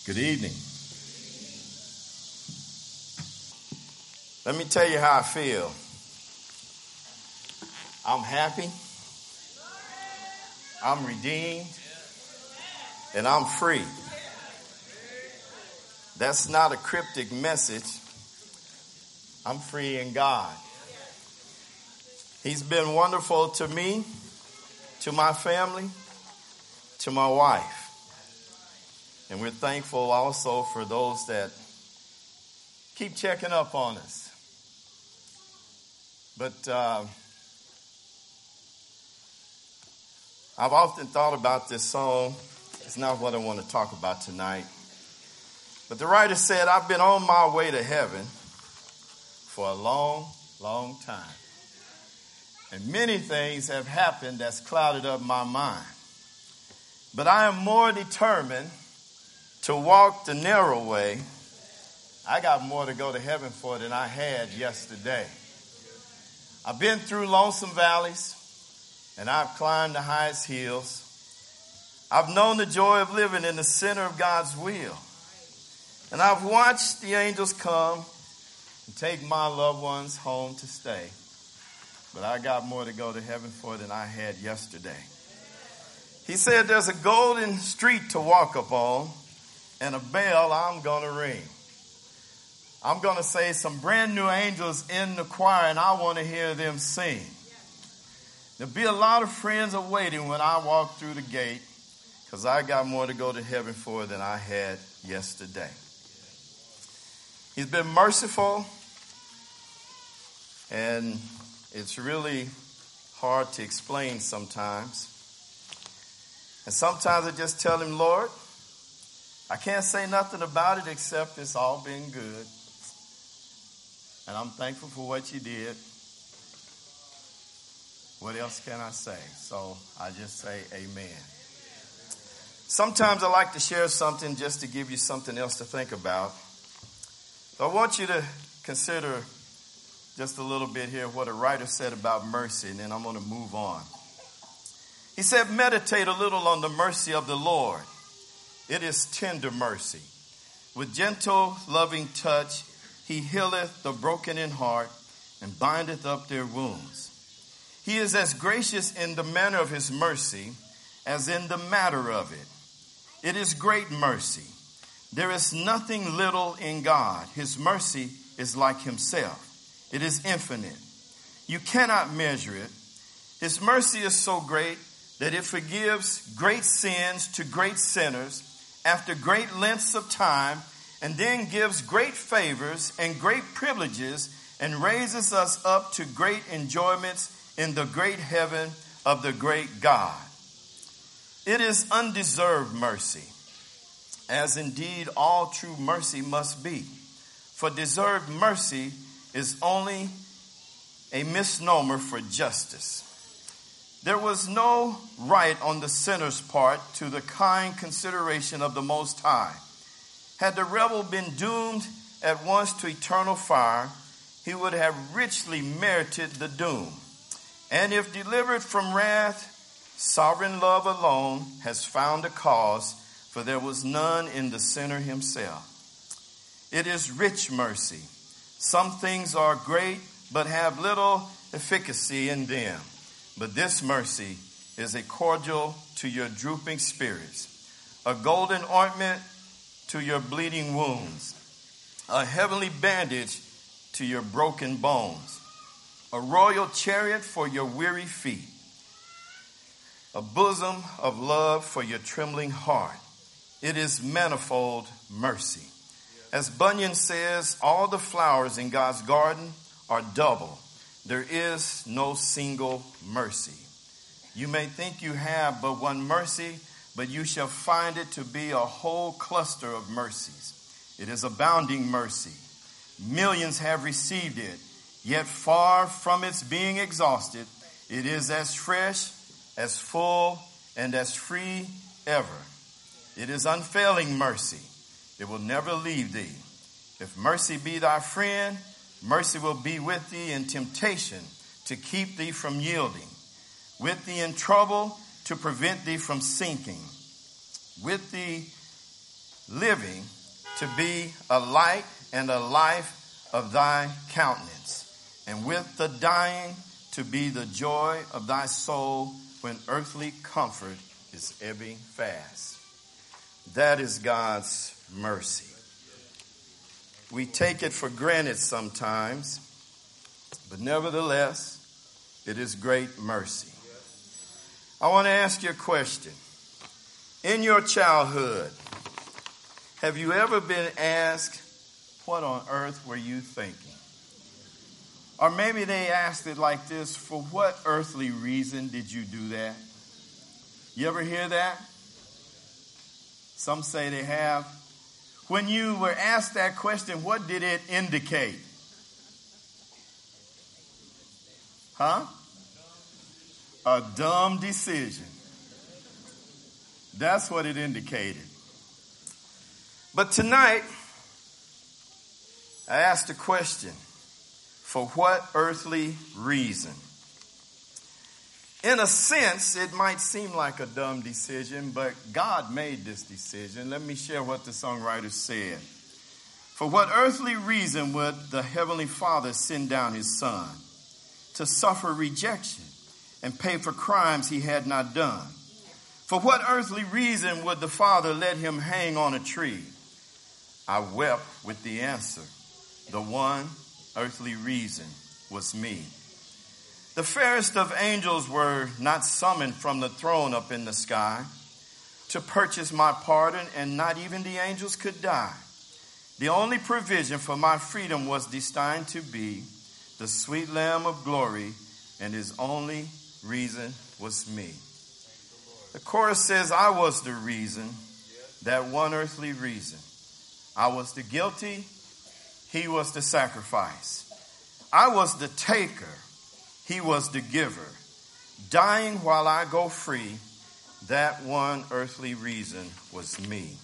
Good evening. Let me tell you how I feel. I'm happy, I'm redeemed, and I'm free. That's not a cryptic message. I'm free in God. He's been wonderful to me, to my family, to my wife. And we're thankful also for those that keep checking up on us. But I've often thought about this song. It's not what I want to talk about tonight. But the writer said, I've been on my way to heaven for a long, long time. And many things have happened that's clouded up my mind. But I am more determined to walk the narrow way. I got more to go to heaven for than I had yesterday. I've been through lonesome valleys, and I've climbed the highest hills. I've known the joy of living in the center of God's will. And I've watched the angels come and take my loved ones home to stay. But I got more to go to heaven for than I had yesterday. He said there's a golden street to walk upon, and a bell I'm going to ring. I'm going to say some brand new angels in the choir, and I want to hear them sing. There'll be a lot of friends awaiting when I walk through the gate, because I got more to go to heaven for than I had yesterday. He's been merciful, and it's really hard to explain sometimes. And sometimes I just tell him, Lord, I can't say nothing about it except it's all been good. And I'm thankful for what you did. What else can I say? So I just say amen. Sometimes I like to share something just to give you something else to think about. So I want you to consider just a little bit here what a writer said about mercy, and then I'm going to move on. He said, meditate a little on the mercy of the Lord. It is tender mercy. With gentle, loving touch, he healeth the broken in heart and bindeth up their wounds. He is as gracious in the manner of his mercy as in the matter of it. It is great mercy. There is nothing little in God. His mercy is like himself. It is infinite. You cannot measure it. His mercy is so great that it forgives great sins to great sinners after great lengths of time, and then gives great favors and great privileges and raises us up to great enjoyments in the great heaven of the great God. It is undeserved mercy, as indeed all true mercy must be. For deserved mercy is only a misnomer for justice. There was no right on the sinner's part to the kind consideration of the Most High. Had the rebel been doomed at once to eternal fire, he would have richly merited the doom. And if delivered from wrath, sovereign love alone has found a cause, for there was none in the sinner himself. It is rich mercy. Some things are great, but have little efficacy in them. But this mercy is a cordial to your drooping spirits, a golden ointment to your bleeding wounds, a heavenly bandage to your broken bones, a royal chariot for your weary feet, a bosom of love for your trembling heart. It is manifold mercy. As Bunyan says, all the flowers in God's garden are double. There is no single mercy. You may think you have but one mercy, but you shall find it to be a whole cluster of mercies. It is abounding mercy. Millions have received it, yet far from its being exhausted, it is as fresh, as full, and as free ever. It is unfailing mercy. It will never leave thee. If mercy be thy friend, mercy will be with thee in temptation to keep thee from yielding, with thee in trouble to prevent thee from sinking, with thee living to be a light and a life of thy countenance, and with the dying to be the joy of thy soul when earthly comfort is ebbing fast. That is God's mercy. We take it for granted sometimes, but nevertheless, it is great mercy. I want to ask you a question. In your childhood, have you ever been asked, what on earth were you thinking? Or maybe they asked it like this, for what earthly reason did you do that? You ever hear that? Some say they have. When you were asked that question, what did it indicate? Huh? A dumb decision. That's what it indicated. But tonight, I asked a question. For what earthly reason? In a sense, it might seem like a dumb decision, but God made this decision. Let me share what the songwriter said. For what earthly reason would the Heavenly Father send down his Son to suffer rejection and pay for crimes he had not done? For what earthly reason would the Father let him hang on a tree? I wept with the answer. The one earthly reason was me. The fairest of angels were not summoned from the throne up in the sky to purchase my pardon, and not even the angels could die. The only provision for my freedom was destined to be the sweet Lamb of glory, and his only reason was me. The chorus says, I was the reason, that one earthly reason. I was the guilty, he was the sacrifice. I was the taker, he was the giver. Dying while I go free, that one earthly reason was me.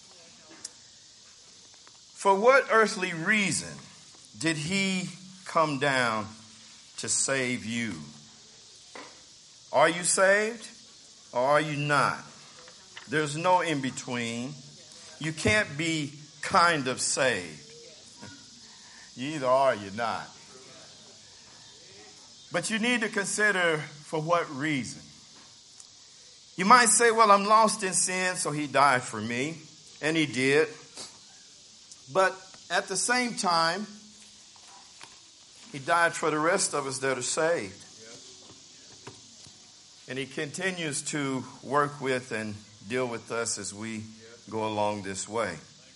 For what earthly reason did he come down to save you? Are you saved or are you not? There's no in between. You can't be kind of saved. You either are or you're not. But you need to consider for what reason. You might say, well, I'm lost in sin, so he died for me. And he did. But at the same time, he died for the rest of us that are saved. And he continues to work with and deal with us as we go along this way.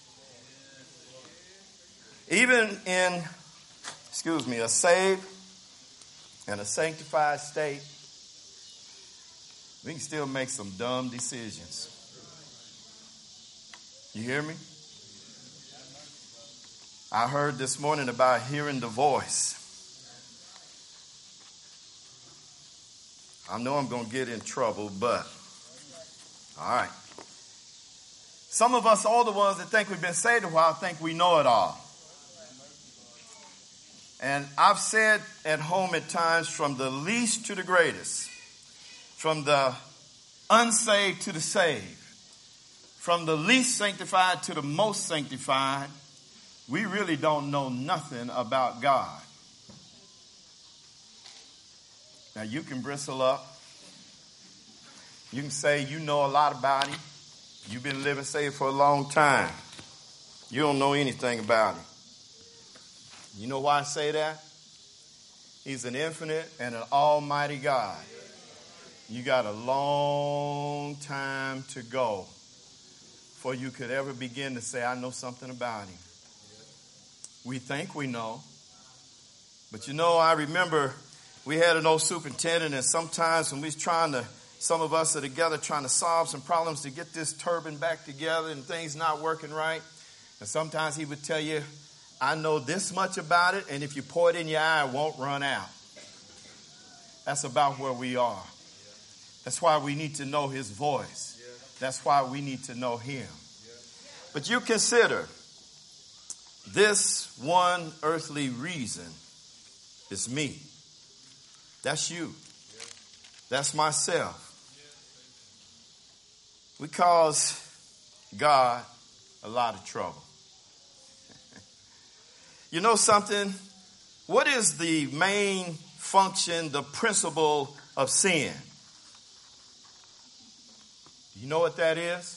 Even in, a saved and a sanctified state, we can still make some dumb decisions. You hear me? I heard this morning about hearing the voice. I know I'm going to get in trouble, but all right. Some of us older ones that think we've been saved a while think we know it all. And I've said at home at times, from the least to the greatest, from the unsaved to the saved, from the least sanctified to the most sanctified, we really don't know nothing about God. Now, you can bristle up. You can say you know a lot about him. You've been living saved for a long time. You don't know anything about him. You know why I say that? He's an infinite and an almighty God. You got a long time to go before you could ever begin to say, I know something about him. We think we know. But I remember we had an old superintendent, and sometimes when we was some of us are together trying to solve some problems to get this turban back together and things not working right. And sometimes he would tell you, I know this much about it, and if you pour it in your eye, it won't run out. That's about where we are. That's why we need to know his voice. That's why we need to know him. But you consider this one earthly reason is me. That's you. That's myself. We cause God a lot of trouble. You know something? What is the main function, the principle of sin? You know what that is?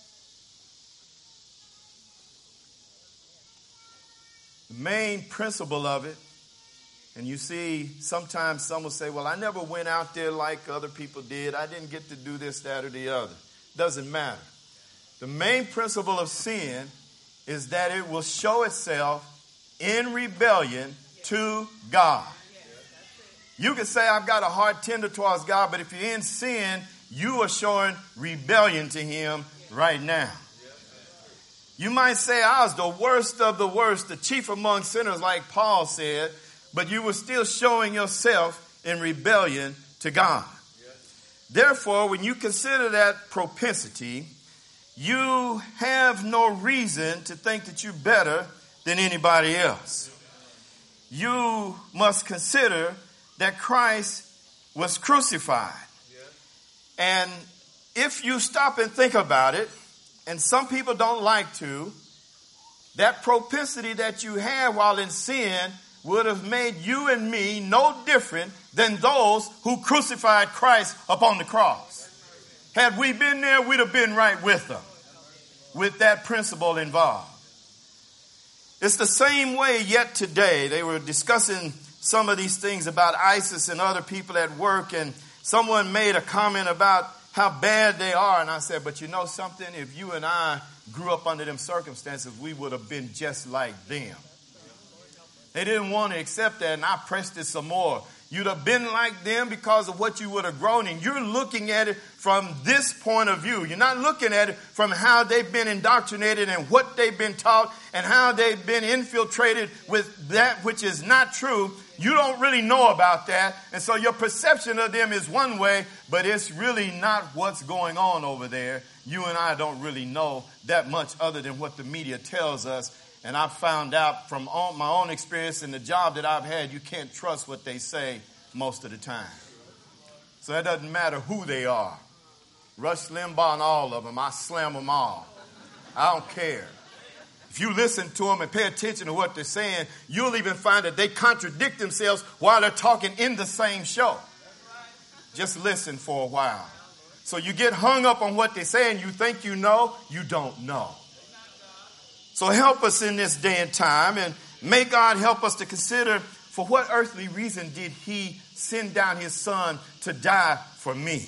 The main principle of it, and you see, sometimes some will say, well, I never went out there like other people did. I didn't get to do this, that, or the other. Doesn't matter. The main principle of sin is that it will show itself in rebellion to God. You can say, I've got a heart tender towards God, but if you're in sin, you are showing rebellion to him right now. You might say, I was the worst of the worst, the chief among sinners, like Paul said, but you were still showing yourself in rebellion to God. Therefore, when you consider that propensity, you have no reason to think that you're better than anybody else. You must consider that Christ was crucified. And if you stop and think about it, and some people don't like to, that propensity that you have while in sin would have made you and me no different than those who crucified Christ upon the cross. Had we been there, we'd have been right with them, with that principle involved. It's the same way yet today. They were discussing some of these things about ISIS and other people at work, and someone made a comment about how bad they are. And I said, but you know something? If you and I grew up under them circumstances, we would have been just like them. They didn't want to accept that, and I pressed it some more. You'd have been like them because of what you would have grown in. You're looking at it from this point of view. You're not looking at it from how they've been indoctrinated and what they've been taught and how they've been infiltrated with that which is not true. You don't really know about that. And so your perception of them is one way, but it's really not what's going on over there. You and I don't really know that much other than what the media tells us. And I've found out from my own experience in the job that I've had, you can't trust what they say most of the time. So it doesn't matter who they are. Rush Limbaugh and all of them, I slam them all. I don't care. If you listen to them and pay attention to what they're saying, you'll even find that they contradict themselves while they're talking in the same show. Just listen for a while. So you get hung up on what they say and you think you know, you don't know. So help us in this day and time, and may God help us to consider, for what earthly reason did he send down his son to die for me?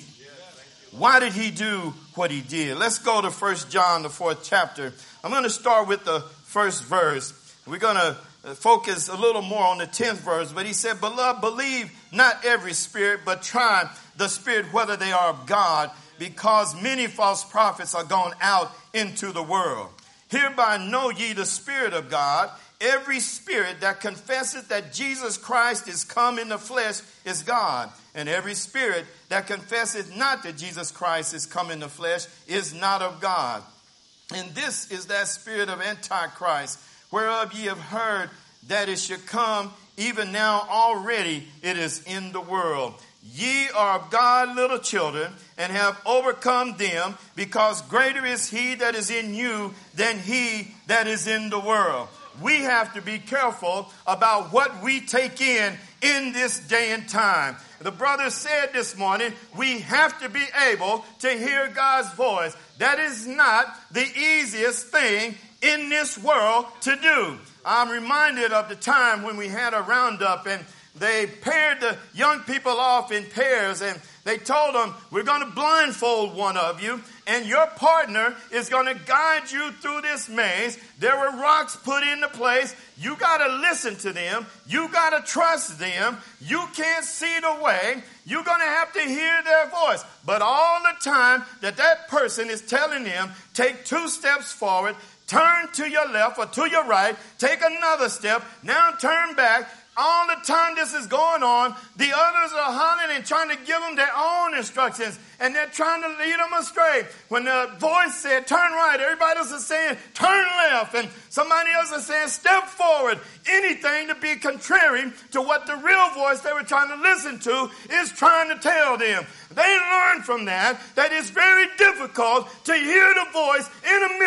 Why did he do what he did? Let's go to 1 John, the 4th chapter. I'm going to start with the first verse. We're going to focus a little more on the 10th verse. But he said, Beloved, believe not every spirit, but try the spirit whether they are of God, because many false prophets are gone out into the world. Hereby know ye the Spirit of God. Every spirit that confesseth that Jesus Christ is come in the flesh is God. And every spirit that confesseth not that Jesus Christ is come in the flesh is not of God. And this is that spirit of Antichrist, whereof ye have heard that it should come, even now already it is in the world. Ye are of God, little children, and have overcome them, because greater is he that is in you than he that is in the world. We have to be careful about what we take in this day and time. The brother said this morning, we have to be able to hear God's voice. That is not the easiest thing in this world to do. I'm reminded of the time when we had a roundup and they paired the young people off in pairs, and they told them, we're going to blindfold one of you, and your partner is going to guide you through this maze. There were rocks put into place. You got to listen to them. You got to trust them. You can't see the way. You're going to have to hear their voice. But all the time that person is telling them, take 2 steps forward, turn to your left or to your right, take another step, now turn back. All the time this is going on, the others are hollering and trying to give them their own instructions, and they're trying to lead them astray. When the voice said, turn right, everybody else is saying, turn left, and somebody else is saying, step forward. Anything to be contrary to what the real voice they were trying to listen to is trying to tell them. They learned from that it's very difficult to hear the voice in the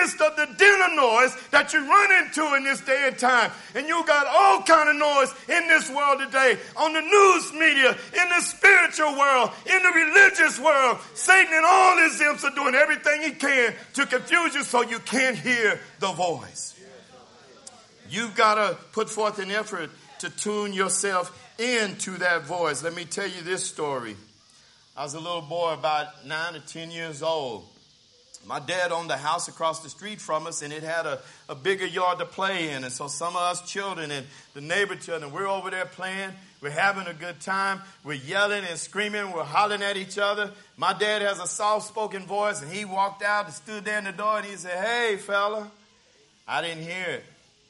midst of the dinner noise that you run into in this day and time. And you got all kind of noise in this world today, on the news media, in the spiritual world, in the religious world. Satan and all his imps are doing everything he can to confuse you so you can't hear the voice. You've got to put forth an effort to tune yourself into that voice. Let me tell you this story. I was a little boy about 9 or 10 years old. My dad owned a house across the street from us, and it had a bigger yard to play in. And so some of us children and the neighbor children, we're over there playing. We're having a good time. We're yelling and screaming. We're hollering at each other. My dad has a soft-spoken voice, and he walked out and stood there in the door, and he said, "Hey, fella." I didn't hear it.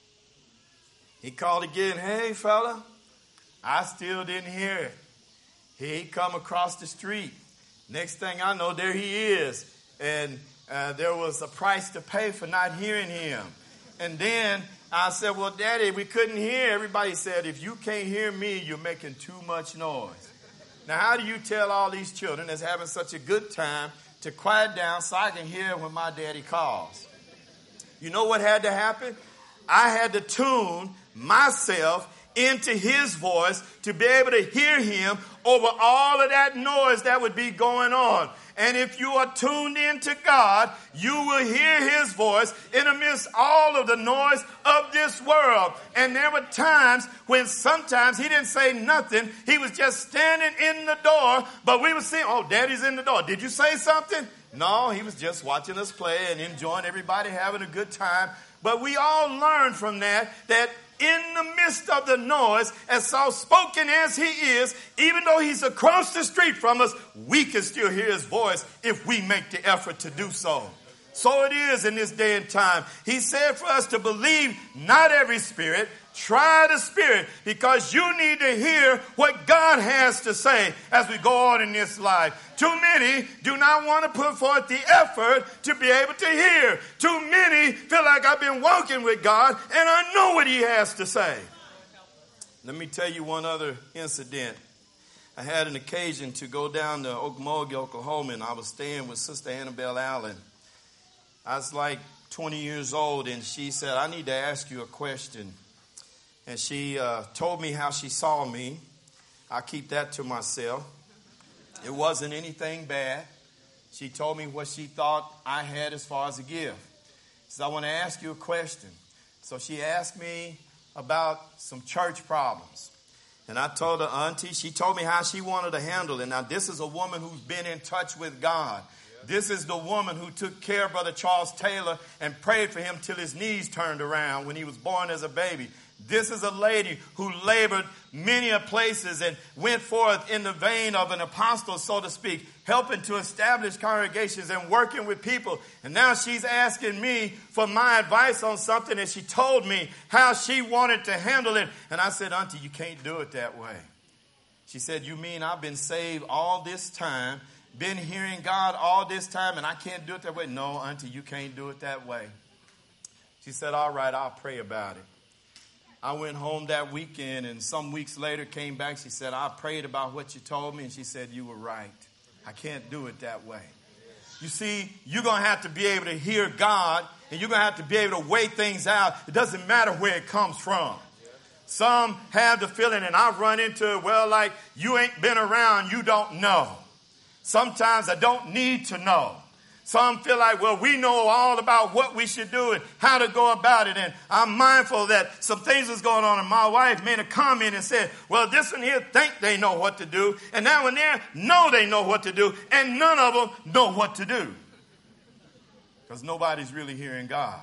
He called again, "Hey, fella." I still didn't hear it. He come across the street. Next thing I know, there he is. And there was a price to pay for not hearing him. And then I said, "Well, Daddy, we couldn't hear." Everybody said, "If you can't hear me, you're making too much noise." Now, how do you tell all these children that's having such a good time to quiet down so I can hear when my daddy calls? You know what had to happen? I had to tune myself into his voice to be able to hear him over all of that noise that would be going on. And if you are tuned into God, you will hear his voice in amidst all of the noise of this world. And there were times when sometimes he didn't say nothing. He was just standing in the door, but we would see, "Oh, Daddy's in the door. Did you say something?" No, he was just watching us play and enjoying everybody having a good time. But we all learned from that in the midst of the noise, as soft-spoken as he is, even though he's across the street from us, we can still hear his voice if we make the effort to do so. So it is in this day and time. He said for us to believe not every spirit, try the spirit, because you need to hear what God has to say as we go on in this life. Too many do not want to put forth the effort to be able to hear. Too many feel like I've been walking with God and I know what he has to say. Let me tell you one other incident. I had an occasion to go down to Okmulgee, Oklahoma, and I was staying with Sister Annabelle Allen. I was like 20 years old, and she said, "I need to ask you a question." And she told me how she saw me. I keep that to myself. It wasn't anything bad. She told me what she thought I had as far as a gift. She said, "I want to ask you a question." So she asked me about some church problems. And I told her, "Auntie," she told me how she wanted to handle it. Now, this is a woman who's been in touch with God. This is the woman who took care of Brother Charles Taylor and prayed for him till his knees turned around when he was born as a baby. This is a lady who labored many places and went forth in the vein of an apostle, so to speak, helping to establish congregations and working with people. And now she's asking me for my advice on something, and she told me how she wanted to handle it. And I said, "Auntie, you can't do it that way." She said, "You mean I've been saved all this time, been hearing God all this time, and I can't do it that way?" "No, Auntie, you can't do it that way." She said, "All right, I'll pray about it." I went home that weekend, and some weeks later came back. She said, "I prayed about what you told me," and she said, "You were right. I can't do it that way." You see, you're going to have to be able to hear God, and you're going to have to be able to weigh things out. It doesn't matter where it comes from. Some have the feeling, and I've run into it, well, like, you ain't been around, you don't know. Sometimes I don't need to know. Some feel like, well, we know all about what we should do and how to go about it. And I'm mindful that some things was going on, and my wife made a comment and said, well, this one here think they know what to do, and that one there know they know what to do, and none of them know what to do. Because nobody's really hearing God.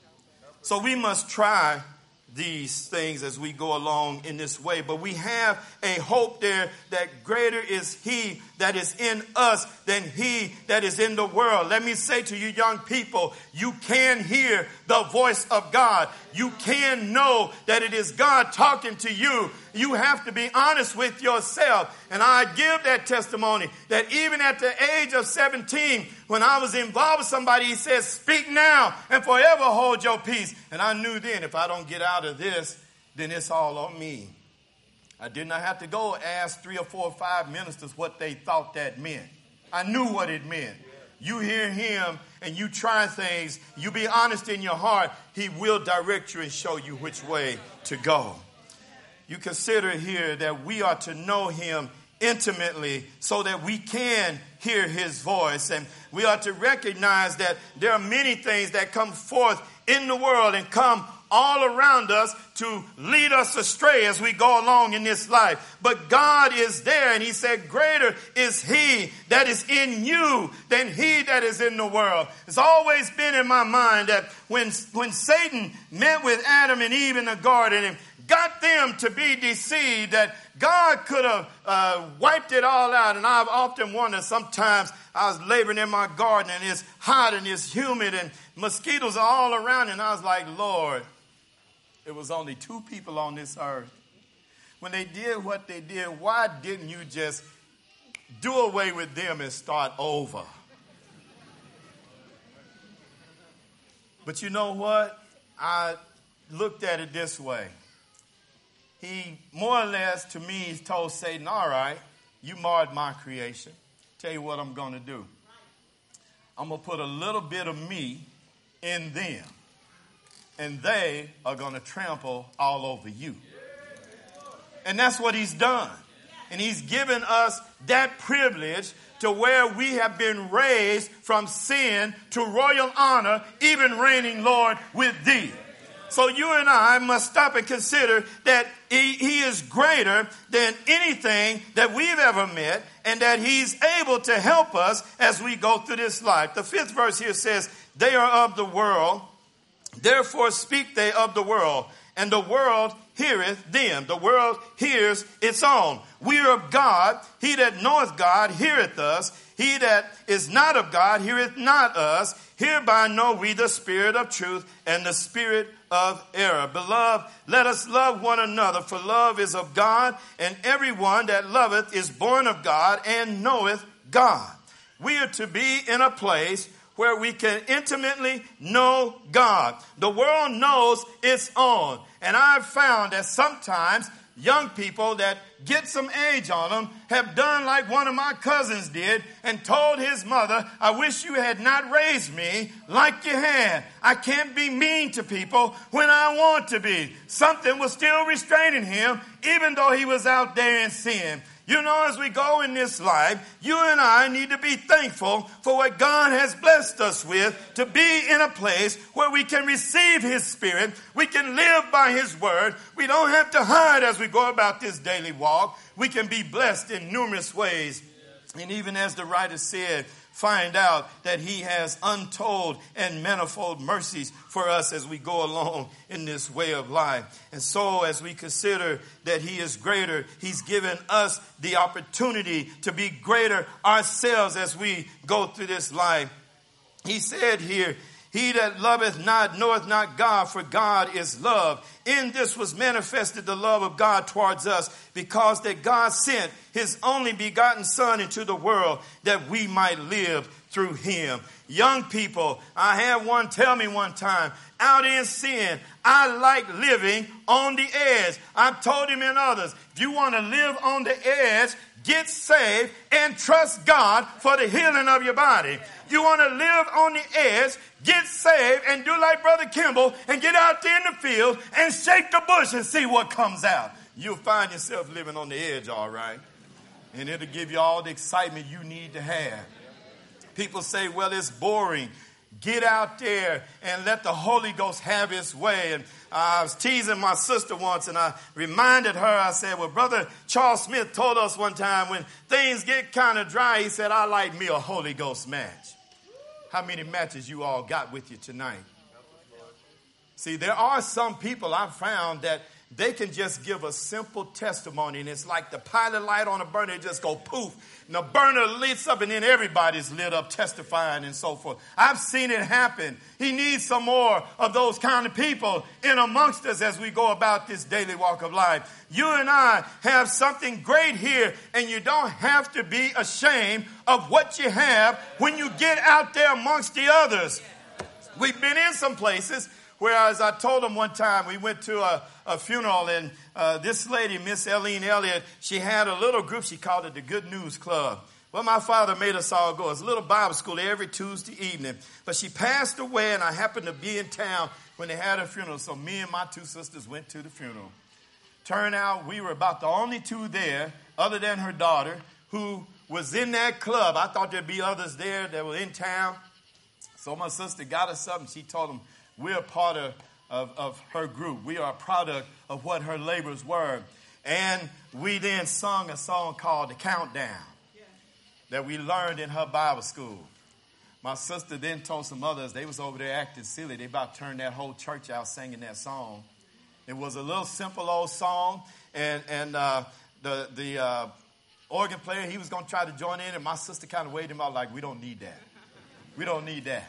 So we must try these things as we go along in this way. But we have a hope there that greater is he that is in us than he that is in the world. Let me say to you young people, you can hear the voice of God. You can know that it is God talking to you. You have to be honest with yourself. And I give that testimony that even at the age of 17, when I was involved with somebody, he says, speak now and forever hold your peace. And I knew then if I don't get out of this, then it's all on me. I did not have to go ask 3 or 4 or 5 ministers what they thought that meant. I knew what it meant. you hear him and you try things, you be honest in your heart, he will direct you and show you which way to go. You consider here that we are to know him intimately so that we can hear his voice. And we are to recognize that there are many things that come forth in the world and come all around us to lead us astray as we go along in this life. But God is there, and he said, greater is he that is in you than he that is in the world. It's always been in my mind that when Satan met with Adam and Eve in the garden and got them to be deceived, that God could have wiped it all out. And I've often wondered, sometimes I was laboring in my garden and it's hot and it's humid and mosquitoes are all around. And I was like, Lord, it was only 2 people on this earth. When they did what they did, why didn't you just do away with them and start over? But you know what? I looked at it this way. He more or less to me told Satan, all right, you marred my creation. Tell you what I'm going to do. I'm going to put a little bit of me in them. And they are going to trample all over you. And that's what he's done. And he's given us that privilege to where we have been raised from sin to royal honor, even reigning, Lord, with thee. So you and I must stop and consider that he is greater than anything that we've ever met, and that he's able to help us as we go through this life. The 5th verse here says, they are of the world, therefore speak they of the world, and the world heareth them. The world hears its own. We are of God. He that knoweth God heareth us. He that is not of God heareth not us. Hereby know we the spirit of truth and the spirit of error. Beloved, let us love one another, for love is of God, and everyone that loveth is born of God and knoweth God. We are to be in a place where we can intimately know God. The world knows its own. And I've found that sometimes young people that get some age on them have done like one of my cousins did and told his mother, I wish you had not raised me like you had. I can't be mean to people when I want to be. Something was still restraining him, even though he was out there in sin. You know, as we go in this life, you and I need to be thankful for what God has blessed us with, to be in a place where we can receive his spirit. We can live by his word. We don't have to hide as we go about this daily walk. We can be blessed in numerous ways. And even as the writer said, find out that he has untold and manifold mercies for us as we go along in this way of life. And so as we consider that he is greater, he's given us the opportunity to be greater ourselves as we go through this life. He said here, he that loveth not knoweth not God, for God is love. In this was manifested the love of God towards us, because that God sent his only begotten Son into the world that we might live through him. Young people, I had one tell me one time, out in sin, I like living on the edge. I've told him and others, if you want to live on the edge, get saved and trust God for the healing of your body. You want to live on the edge, get saved and do like Brother Kimball and get out there in the field and shake the bush and see what comes out. You'll find yourself living on the edge, all right. And it'll give you all the excitement you need to have. People say, well, it's boring. Get out there and let the Holy Ghost have his way. And I was teasing my sister once, and I reminded her, I said, well, Brother Charles Smith told us one time, when things get kind of dry, he said, I like me a Holy Ghost match. How many matches you all got with you tonight? See, there are some people I've found that they can just give a simple testimony, and it's like the pilot light on a burner, it just go poof. And the burner lights up, and then everybody's lit up testifying and so forth. I've seen it happen. He needs some more of those kind of people in amongst us as we go about this daily walk of life. You and I have something great here, and you don't have to be ashamed of what you have when you get out there amongst the others. We've been in some places where, as I told them one time, we went to a funeral, and this lady, Miss Eileen Elliott, she had a little group. She called it the Good News Club. Well, my father made us all go. It's a little Bible school every Tuesday evening. But she passed away, and I happened to be in town when they had her funeral. So me and my two sisters went to the funeral. Turned out we were about the only two there, other than her daughter, who was in that club. I thought there'd be others there that were in town. So my sister got us up, and she told them, we're a part of her group. We are a product of what her labors were. And we then sung a song called The Countdown that we learned in her Bible school. My sister then told some others, they was over there acting silly. They about turned that whole church out singing that song. It was a little simple old song, and the organ player, he was going to try to join in, and my sister kind of waved him out like, we don't need that. We don't need that.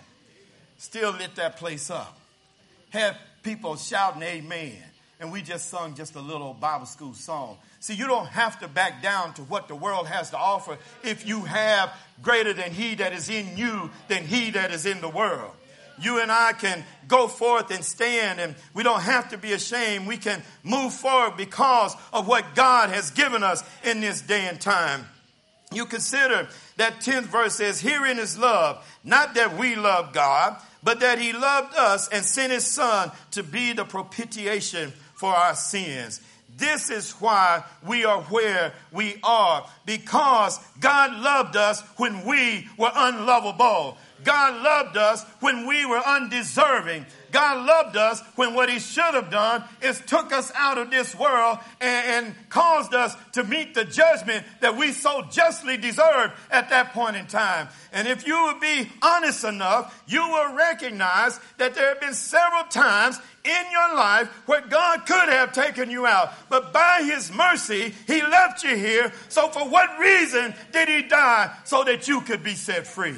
Still lit that place up. Had people shouting amen, and we just sung just a little Bible school song. See, you don't have to back down to what the world has to offer if you have greater than he that is in you than he that is in the world. You and I can go forth and stand, and we don't have to be ashamed. We can move forward because of what God has given us in this day and time. You consider that 10th verse says, herein is love, not that we love God, but that he loved us and sent his son to be the propitiation for our sins. This is why we are where we are, because God loved us when we were unlovable. God loved us when we were undeserving. God loved us when what he should have done is took us out of this world and caused us to meet the judgment that we so justly deserved at that point in time. And if you would be honest enough, you will recognize that there have been several times in your life where God could have taken you out. But by his mercy, he left you here. So for what reason did he die? So that you could be set free.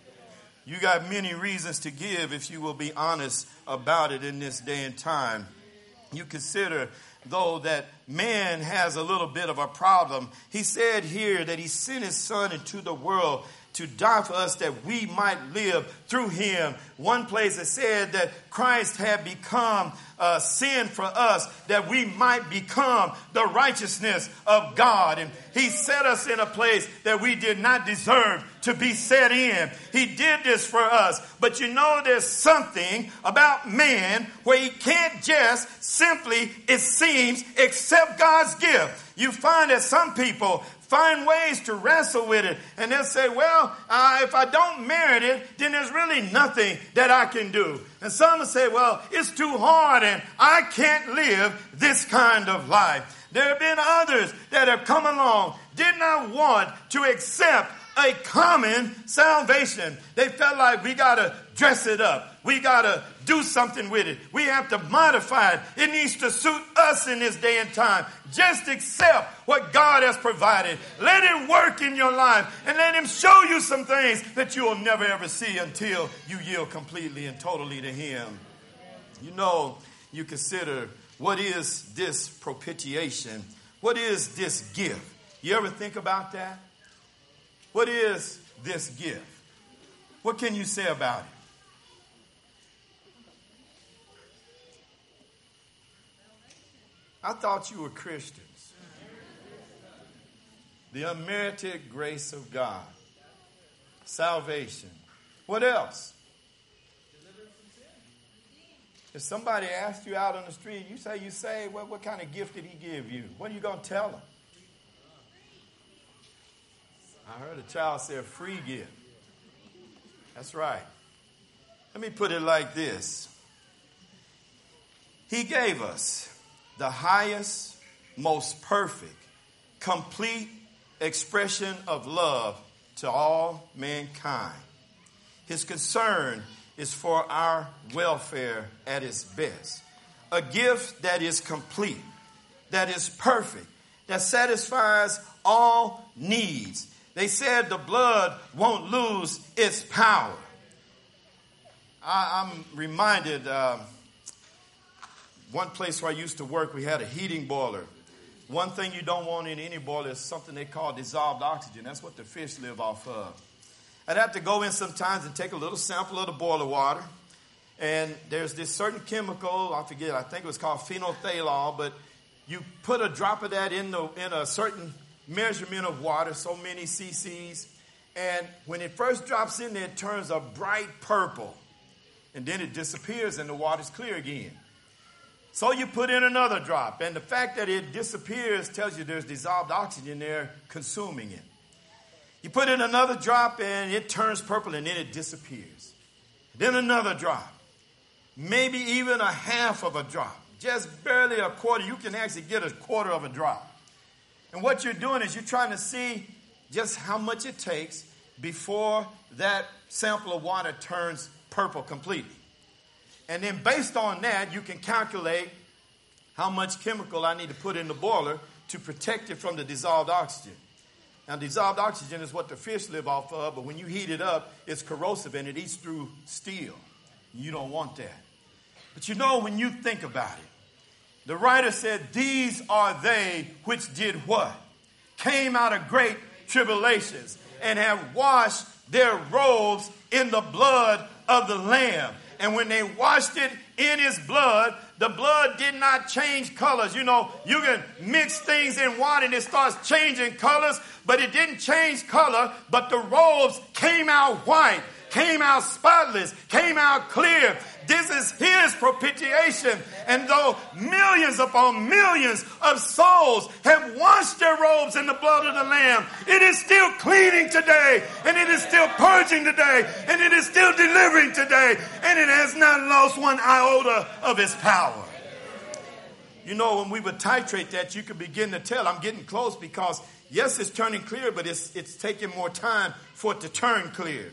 You got many reasons to give if you will be honest about it in this day and time. You consider, though, that man has a little bit of a problem. He said here that he sent his son into the world to die for us that we might live through him. One place it said that Christ had become sin for us that we might become the righteousness of God. And he set us in a place that we did not deserve to be set in. He did this for us. But you know, there's something about man where he can't just simply, it seems, accept God's gift. You find that some people find ways to wrestle with it. And they'll say, well, if I don't merit it, then there's really nothing that I can do. And some will say, well, it's too hard and I can't live this kind of life. There have been others that have come along, did not want to accept a common salvation. They felt like we got to dress it up. We got to do something with it. We have to modify it. It needs to suit us in this day and time. Just accept what God has provided. Let it work in your life and let him show you some things that you will never ever see until you yield completely and totally to him. You know, you consider, what is this propitiation? What is this gift? You ever think about that? What is this gift? What can you say about it? I thought you were Christians. The unmerited grace of God. Salvation. What else? If somebody asked you out on the street, you say, well, what kind of gift did he give you? What are you going to tell them? I heard a child say a free gift. That's right. Let me put it like this. He gave us the highest, most perfect, complete expression of love to all mankind. His concern is for our welfare at its best. A gift that is complete, that is perfect, that satisfies all needs. They said the blood won't lose its power. I'm reminded, one place where I used to work, we had a heating boiler. One thing you don't want in any boiler is something they call dissolved oxygen. That's what the fish live off of. I'd have to go in sometimes and take a little sample of the boiler water. And there's this certain chemical, I think it was called phenolphthalein, but you put a drop of that in a certain measurement of water, so many cc's. And when it first drops in there, it turns a bright purple. And then it disappears and the water's clear again. So you put in another drop. And the fact that it disappears tells you there's dissolved oxygen there consuming it. You put in another drop and it turns purple and then it disappears. Then another drop. Maybe even a half of a drop. Just barely a quarter. You can actually get a quarter of a drop. And what you're doing is you're trying to see just how much it takes before that sample of water turns purple completely. And then based on that, you can calculate how much chemical I need to put in the boiler to protect it from the dissolved oxygen. Now, dissolved oxygen is what the fish live off of, but when you heat it up, it's corrosive and it eats through steel. You don't want that. But you know, when you think about it, the writer said, these are they which did what? Came out of great tribulations and have washed their robes in the blood of the Lamb. And when they washed it in his blood, the blood did not change colors. You know, you can mix things in water and it starts changing colors, but it didn't change color, but the robes came out white, came out spotless, came out clear. This is his propitiation. And though millions upon millions of souls have washed their robes in the blood of the Lamb, it is still cleaning today, and it is still purging today, and it is still delivering today, and it has not lost one iota of its power. You know, when we would titrate that, you could begin to tell I'm getting close because, yes, it's turning clear, but it's taking more time for it to turn clear.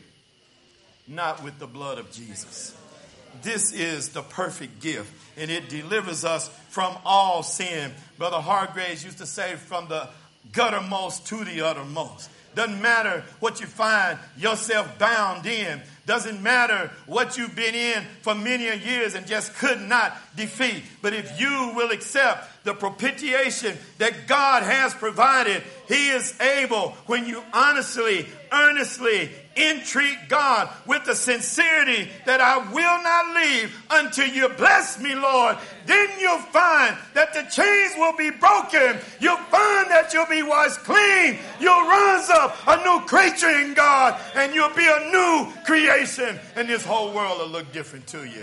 Not with the blood of Jesus. This is the perfect gift, and it delivers us from all sin. Brother Hargraves used to say, from the guttermost to the uttermost. Doesn't matter what you find yourself bound in. Doesn't matter what you've been in for many years and just could not defeat. But if you will accept the propitiation that God has provided, he is able, when you honestly, earnestly entreat God with the sincerity that I will not leave until you bless me, Lord, then you'll find that the chains will be broken. You'll find that you'll be washed clean. You'll rise up a new creature in God, and you'll be a new creation, and this whole world will look different to you.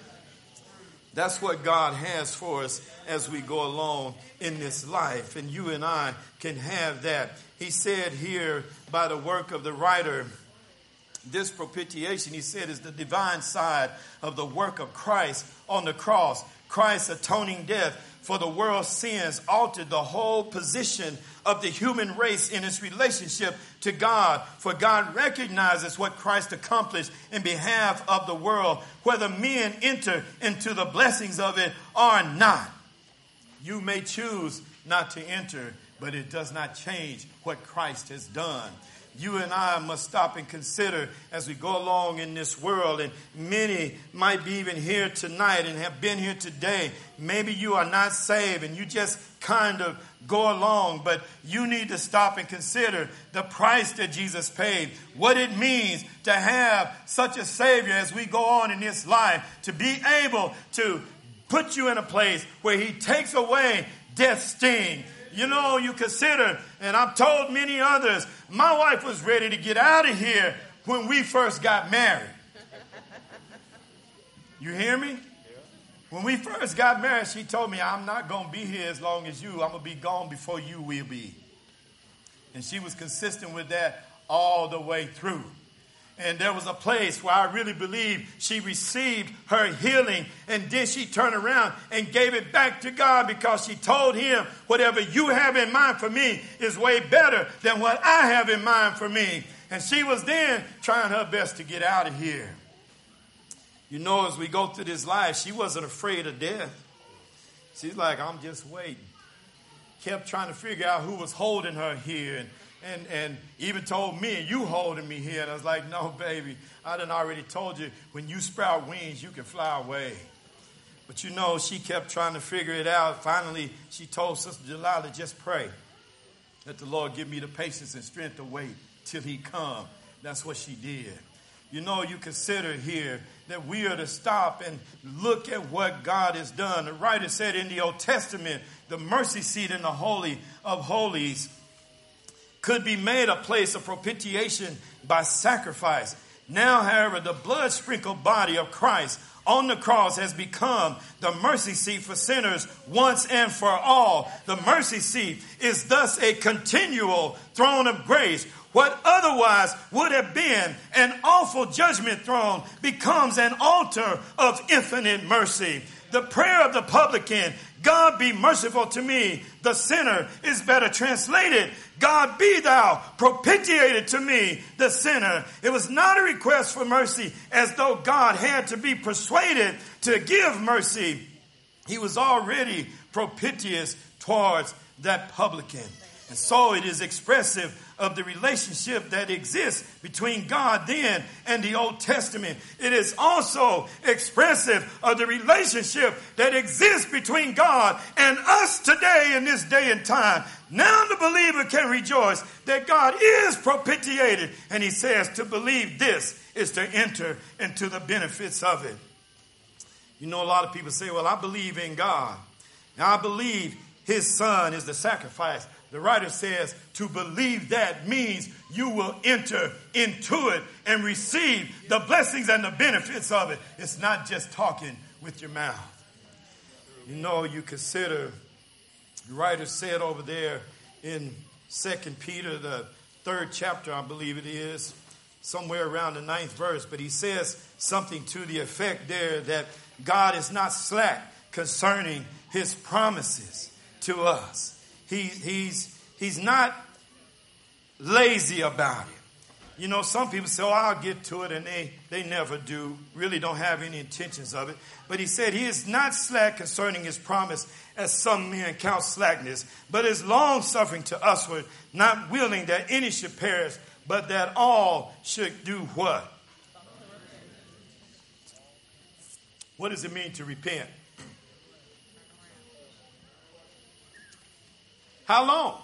That's what God has for us as we go along in this life, and you and I can have that. He said here by the work of the writer, this propitiation, he said, is the divine side of the work of Christ on the cross. Christ's atoning death for the world's sins altered the whole position of the human race in its relationship to God. For God recognizes what Christ accomplished in behalf of the world, whether men enter into the blessings of it or not. You may choose not to enter, but it does not change what Christ has done. You and I must stop and consider as we go along in this world, and many might be even here tonight and have been here today. Maybe you are not saved and you just kind of go along, but you need to stop and consider the price that Jesus paid, what it means to have such a Savior as we go on in this life, to be able to put you in a place where he takes away death's sting. You know, you consider, and I've told many others, my wife was ready to get out of here when we first got married. You hear me? When we first got married, she told me, I'm not going to be here as long as you. I'm going to be gone before you will be. And she was consistent with that all the way through. And there was a place where I really believe she received her healing. And then she turned around and gave it back to God because she told him, whatever you have in mind for me is way better than what I have in mind for me. And she was then trying her best to get out of here. You know, as we go through this life, she wasn't afraid of death. She's like, I'm just waiting. Kept trying to figure out who was holding her here, and even told me, you holding me here. And I was like, no, baby, I done already told you, when you sprout wings, you can fly away. But you know, she kept trying to figure it out. Finally, she told Sister Delilah, just pray that the Lord give me the patience and strength to wait till he come. That's what she did. You know, you consider here that we are to stop and look at what God has done. The writer said in the Old Testament, the mercy seat in the Holy of Holies could be made a place of propitiation by sacrifice. Now, however, the blood-sprinkled body of Christ on the cross has become the mercy seat for sinners once and for all. The mercy seat is thus a continual throne of grace. What otherwise would have been an awful judgment throne becomes an altar of infinite mercy. The prayer of the publican, God be merciful to me, the sinner, is better translated, God be thou propitiated to me, the sinner. It was not a request for mercy as though God had to be persuaded to give mercy. He was already propitious towards that publican. And so it is expressive of the relationship that exists between God then and the Old Testament. It is also expressive of the relationship that exists between God and us today in this day and time. Now the believer can rejoice that God is propitiated. And he says to believe this is to enter into the benefits of it. You know, a lot of people say, well, I believe in God. Now I believe his son is the sacrifice. The writer says to believe that means you will enter into it and receive the blessings and the benefits of it. It's not just talking with your mouth. You know, you consider, the writer said over there in 2 Peter, the 3rd chapter, I believe it is, somewhere around the 9th verse, but he says something to the effect there that God is not slack concerning his promises to us. He's not lazy about it. You know, some people say, oh, I'll get to it, and they never do, really don't have any intentions of it. But he said he is not slack concerning his promise, as some men count slackness, but is long-suffering to usward, not willing that any should perish, but that all should do what? What does it mean to repent? How long?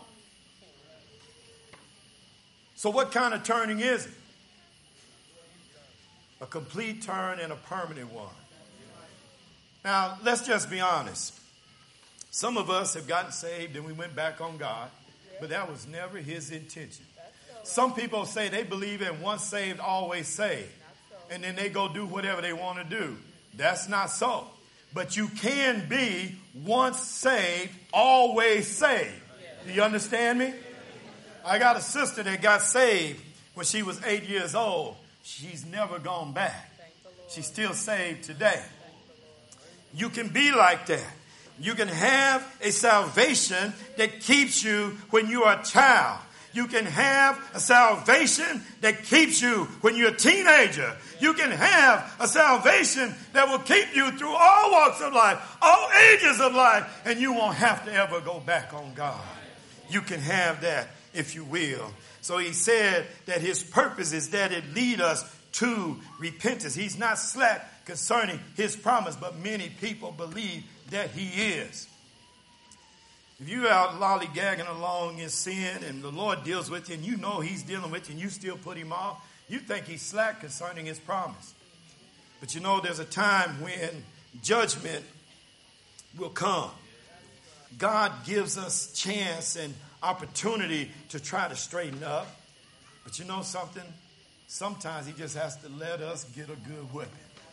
So what kind of turning is it? A complete turn and a permanent one. Now, let's just be honest. Some of us have gotten saved and we went back on God, but that was never his intention. Some people say they believe in once saved, always saved, and then they go do whatever they want to do. That's not so. But you can be once saved, always saved. Do you understand me? I got a sister that got saved when she was 8 years old. She's never gone back. She's still saved today. You can be like that. You can have a salvation that keeps you when you are a child. You can have a salvation that keeps you when you're a teenager. You can have a salvation that will keep you through all walks of life, all ages of life, and you won't have to ever go back on God. You can have that if you will. So he said that his purpose is that it lead us to repentance. He's not slack concerning his promise, but many people believe that he is. If you're out lollygagging along in sin and the Lord deals with you and you know he's dealing with you and you still put him off, you think he's slack concerning his promise. But you know there's a time when judgment will come. God gives us chance and opportunity to try to straighten up. But you know something? Sometimes he just has to let us get a good whipping.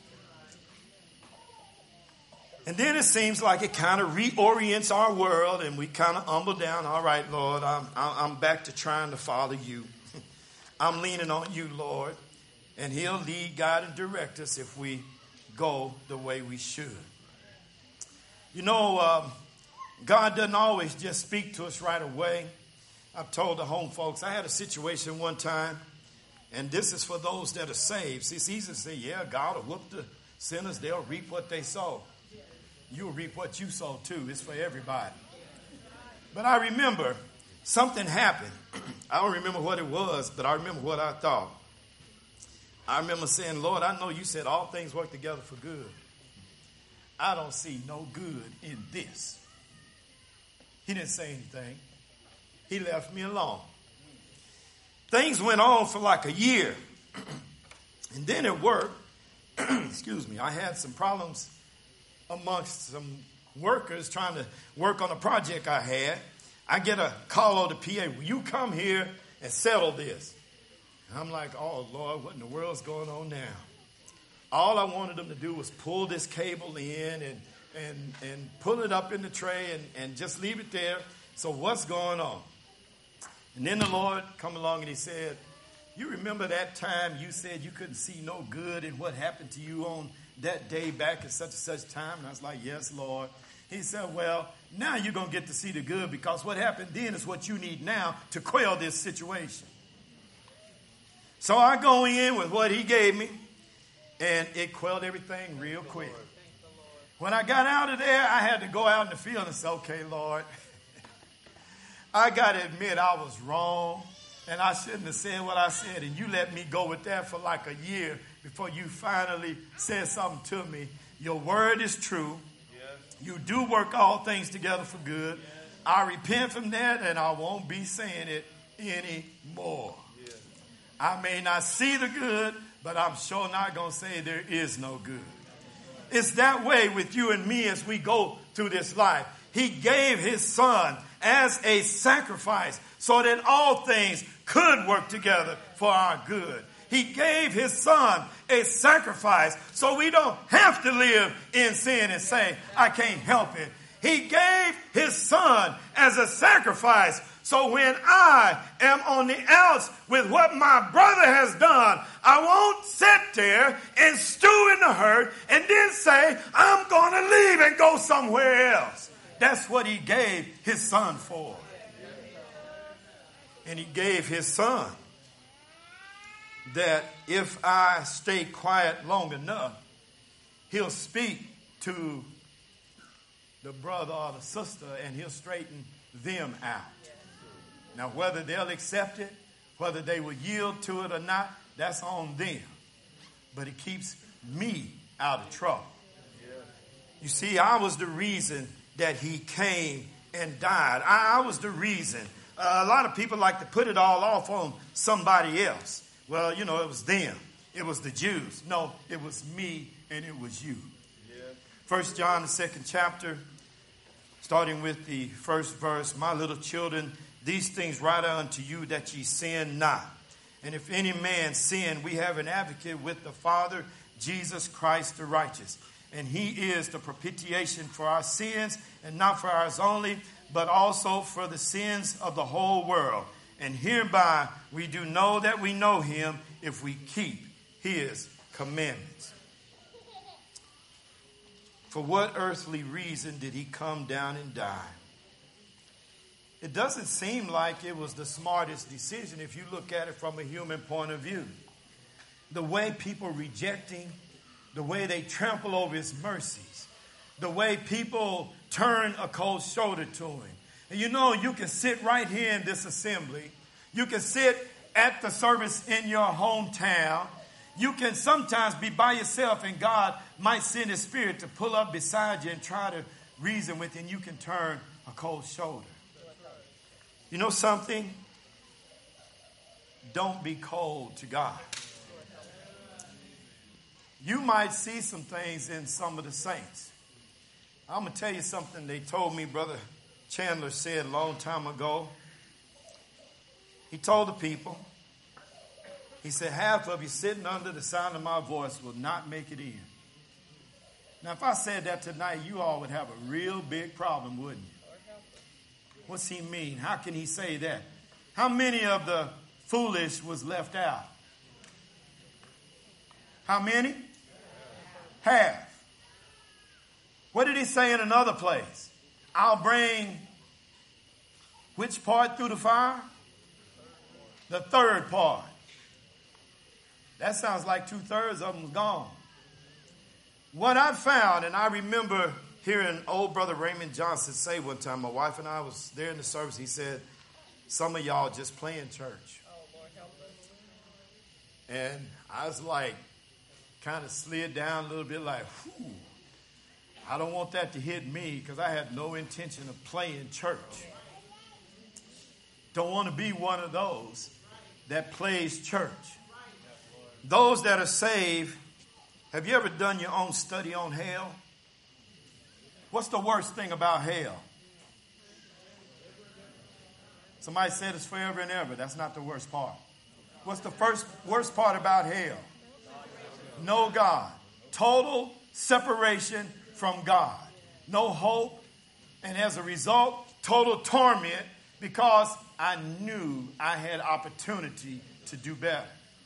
And then it seems like it kind of reorients our world and we kind of humble down. All right, Lord, I'm back to trying to follow you. I'm leaning on you, Lord. And he'll lead, guide, and direct us if we go the way we should. You know, God doesn't always just speak to us right away. I've told the home folks, I had a situation one time, and this is for those that are saved. See, it's easy to say, yeah, God will whoop the sinners. They'll reap what they sow. You'll reap what you sow too. It's for everybody. But I remember something happened. I don't remember what it was, but I remember what I thought. I remember saying, Lord, I know you said all things work together for good. I don't see no good in this. He didn't say anything. He left me alone. Things went on for like a year. And then at work, excuse me, I had some problems amongst some workers trying to work on a project I had. I get a call on the PA. Will you come here and settle this? And I'm like, oh, Lord, what in the world's going on now? All I wanted them to do was pull this cable in and pull it up in the tray and just leave it there. So what's going on? And then the Lord come along and he said, you remember that time you said you couldn't see no good in what happened to you on that day back at such and such time? And I was like, yes, Lord. He said, well, now you're going to get to see the good, because what happened then is what you need now to quell this situation. So I go in with what he gave me, and it quelled everything real quick. When I got out of there, I had to go out in the field and say, okay, Lord, I got to admit I was wrong, and I shouldn't have said what I said, and you let me go with that for like a year before you finally said something to me. Your word is true. You do work all things together for good. I repent from that, and I won't be saying it anymore. I may not see the good, but I'm sure not going to say there is no good. It's that way with you and me as we go through this life. He gave his son as a sacrifice so that all things could work together for our good. He gave his son a sacrifice so we don't have to live in sin and say, I can't help it. He gave his son as a sacrifice so when I am on the outs with what my brother has done, I won't sit there and stew in the hurt and then say, I'm going to leave and go somewhere else. That's what he gave his son for. And he gave his son that if I stay quiet long enough, he'll speak to the brother or the sister and he'll straighten them out. Now, whether they'll accept it, whether they will yield to it or not, that's on them. But it keeps me out of trouble. You see, I was the reason that he came and died. I was the reason. A lot of people like to put it all off on somebody else. Well, you know, it was them. It was the Jews. No, it was me and it was you. 1 John, the 2nd chapter, starting with the first verse. My little children, these things write unto you that ye sin not. And if any man sin, we have an advocate with the Father, Jesus Christ the righteous. And he is the propitiation for our sins, and not for ours only, but also for the sins of the whole world. And hereby we do know that we know him if we keep his commandments. For what earthly reason did he come down and die? It doesn't seem like it was the smartest decision if you look at it from a human point of view. The way people reject him, the way they trample over his mercies, the way people turn a cold shoulder to him. And you know, you can sit right here in this assembly. You can sit at the service in your hometown. You can sometimes be by yourself and God might send his spirit to pull up beside you and try to reason with you, and you can turn a cold shoulder. You know something? Don't be cold to God. You might see some things in some of the saints. I'm going to tell you something they told me Brother Chandler said a long time ago. He told the people, he said, half of you sitting under the sound of my voice will not make it in. Now, if I said that tonight, you all would have a real big problem, wouldn't you? What's he mean? How can he say that? How many of the foolish was left out? How many? Half. What did he say in another place? I'll bring which part through the fire? The third part. That sounds like 2/3 of them gone. What I found, and I remember hearing old brother Raymond Johnson say one time, my wife and I was there in the service, he said, some of y'all just playing church. And I was like, kind of slid down a little bit like, whew, I don't want that to hit me because I had no intention of playing church. Don't want to be one of those that plays church. Those that are saved, have you ever done your own study on hell? What's the worst thing about hell? Somebody said it's forever and ever. That's not the worst part. What's the worst part about hell? No God. Total separation from God. No hope. And as a result, total torment because I knew I had opportunity to do better.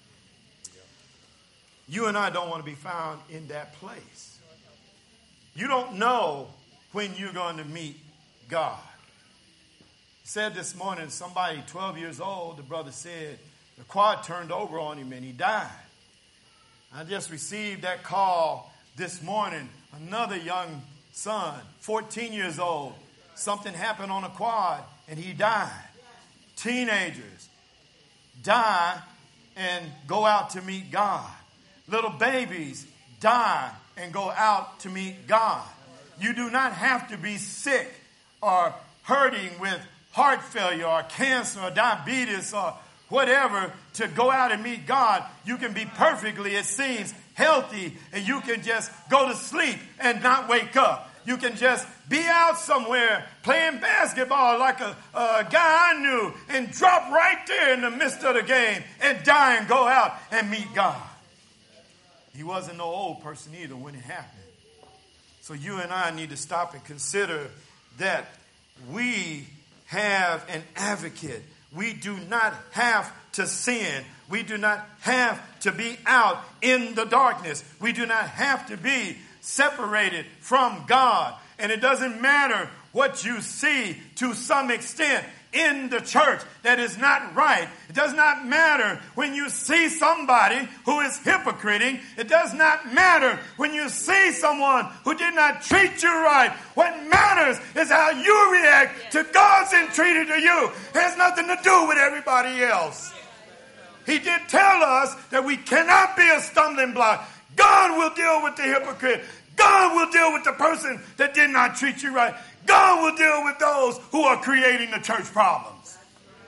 You and I don't want to be found in that place. You don't know when you're going to meet God. Said this morning, somebody 12 years old, the brother said, the quad turned over on him and he died. I just received that call this morning. Another young son, 14 years old, something happened on a quad and he died. Teenagers die and go out to meet God. Little babies die and go out to meet God. You do not have to be sick or hurting with heart failure or cancer or diabetes or whatever to go out and meet God. You can be perfectly, it seems, healthy, and you can just go to sleep and not wake up. You can just be out somewhere playing basketball like a guy I knew and drop right there in the midst of the game and die and go out and meet God. He wasn't no old person either when it happened. So you and I need to stop and consider that we have an advocate. We do not have to sin. We do not have to be out in the darkness. We do not have to be separated from God. And it doesn't matter what you see to some extent in the church that is not right. It does not matter when you see somebody who is hypocriting. It does not matter when you see someone who did not treat you right. What matters is how you react to God's entreaty to you. It has nothing to do with everybody else. He did tell us that we cannot be a stumbling block. God will deal with the hypocrite. God will deal with the person that did not treat you right. God will deal with those who are creating the church problems.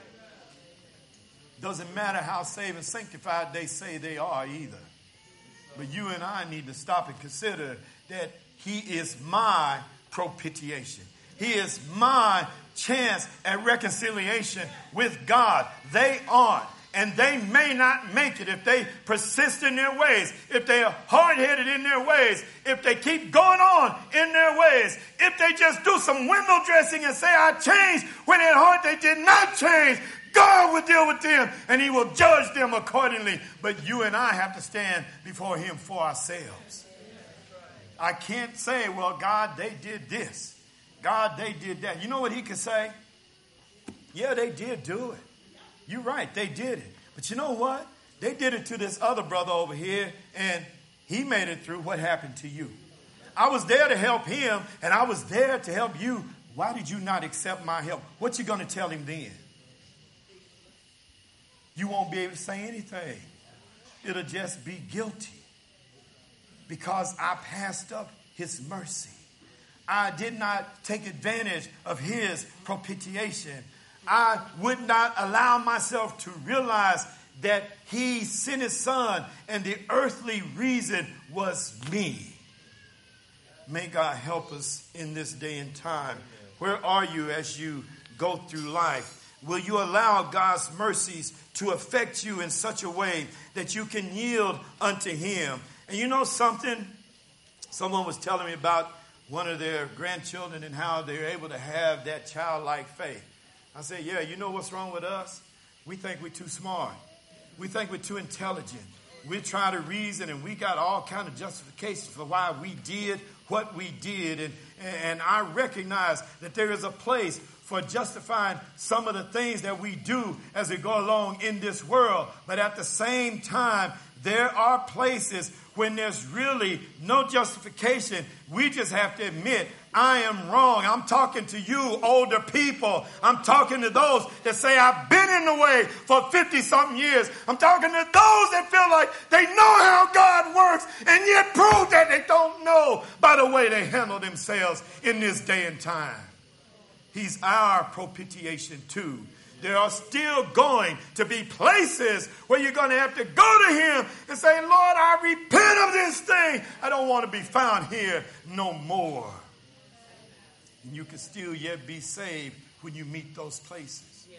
Doesn't matter how saved and sanctified they say they are either. But you and I need to stop and consider that he is my propitiation. He is my chance at reconciliation with God. They aren't. And they may not make it if they persist in their ways, if they are hard-headed in their ways, if they keep going on in their ways, if they just do some window dressing and say, I changed, when at heart they did not change. God will deal with them and he will judge them accordingly. But you and I have to stand before him for ourselves. I can't say, well, God, they did this. God, they did that. You know what he could say? Yeah, they did do it. You're right, they did it. But you know what? They did it to this other brother over here, and he made it through. What happened to you? I was there to help him, and I was there to help you. Why did you not accept my help? What you going to tell him then? You won't be able to say anything. It'll just be guilty. Because I passed up his mercy. I did not take advantage of his propitiation. I would not allow myself to realize that he sent his son and the earthly reason was me. May God help us in this day and time. Where are you as you go through life? Will you allow God's mercies to affect you in such a way that you can yield unto him? And you know something? Someone was telling me about one of their grandchildren and how they're able to have that childlike faith. I said, yeah, you know what's wrong with us? We think we're too smart. We think we're too intelligent. We try to reason and we got all kind of justifications for why we did what we did. And I recognize that there is a place for justifying some of the things that we do as we go along in this world. But at the same time, there are places when there's really no justification. We just have to admit, I am wrong. I'm talking to you, older people. I'm talking to those that say, I've been in the way for 50-something years. I'm talking to those that feel like they know how God works and yet prove that they don't know by the way they handle themselves in this day and time. He's our propitiation too. There are still going to be places where you're going to have to go to him and say, Lord, I repent of this thing. I don't want to be found here no more. And you can still yet be saved when you meet those places.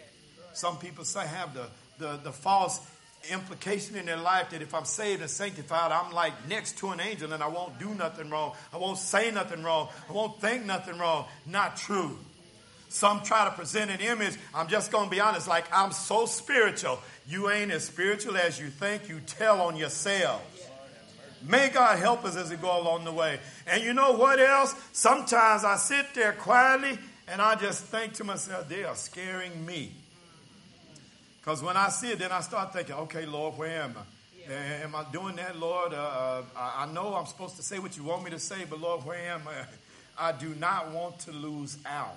Some people say have the false implication in their life that if I'm saved and sanctified, I'm like next to an angel and I won't do nothing wrong. I won't say nothing wrong. I won't think nothing wrong. Not true. Some try to present an image. I'm just going to be honest, like I'm so spiritual. You ain't as spiritual as you think. You tell on yourselves. May God help us as we go along the way. And you know what else? Sometimes I sit there quietly and I just think to myself, they are scaring me. Because when I see it, then I start thinking, okay, Lord, where am I? Am I doing that, Lord? I know I'm supposed to say what you want me to say, but Lord, where am I? I do not want to lose out.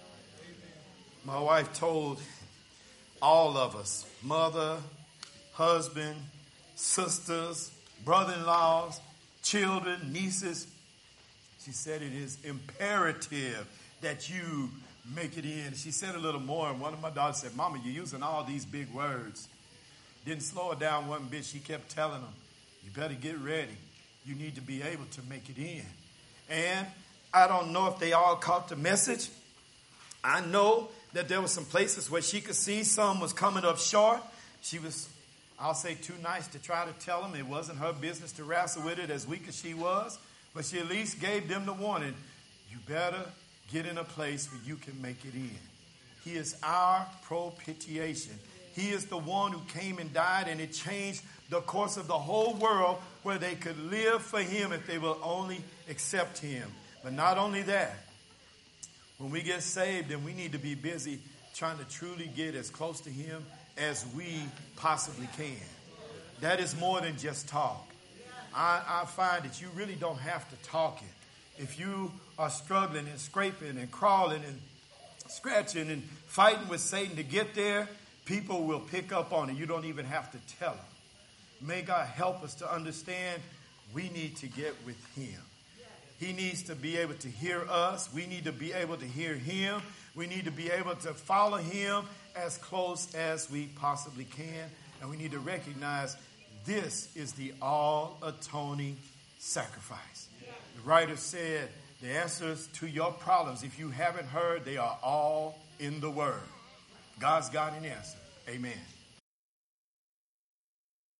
My wife told all of us, mother, husband, sisters, brother-in-laws, children, nieces, she said it is imperative that you make it in. She said a little more, and one of my daughters said, Mama, you're using all these big words. Didn't slow her down one bit. She kept telling them, you better get ready. You need to be able to make it in. And I don't know if they all caught the message. I know that there were some places where she could see some was coming up short. She was, I'll say, too nice to try to tell them. It wasn't her business to wrestle with it, as weak as she was. But she at least gave them the warning. You better get in a place where you can make it in. He is our propitiation. He is the one who came and died, and it changed the course of the whole world where they could live for him if they will only accept him. But not only that, when we get saved, then we need to be busy trying to truly get as close to him as we possibly can. That is more than just talk. I find that you really don't have to talk it. If you are struggling and scraping and crawling and scratching and fighting with Satan to get there, people will pick up on it. You don't even have to tell them. May God help us to understand we need to get with him. He needs to be able to hear us. We need to be able to hear him. We need to be able to follow him as close as we possibly can. And we need to recognize this is the all-atoning sacrifice. The writer said the answers to your problems, if you haven't heard, they are all in the Word. God's got an answer. Amen.